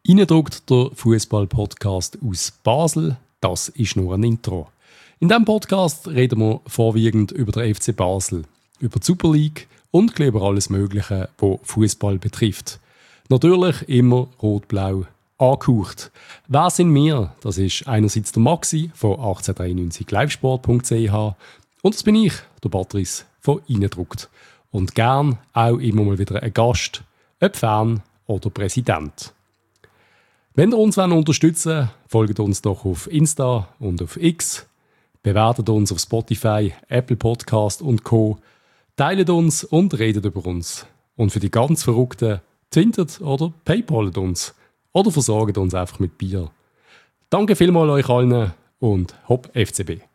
Reindruckt der Fußball-Podcast aus Basel. Das ist nur ein Intro. In diesem Podcast reden wir vorwiegend über den FC Basel, über die Super League und über alles Mögliche, was Fußball betrifft. Natürlich immer rot-blau angehaucht. Wer sind wir? Das ist einerseits der Maxi von 1893livesport.ch und das bin ich, der Patrice von Reindruckt. Und gern auch immer mal wieder ein Gast, ob Fan oder Präsident. Wenn ihr uns unterstützen wollt, folgt uns doch auf Insta und auf X, bewertet uns auf Spotify, Apple Podcast und Co., teilt uns und redet über uns. Und für die ganz Verrückten twintet oder paypalet uns oder versorgt uns einfach mit Bier. Danke vielmals euch allen und hopp FCB!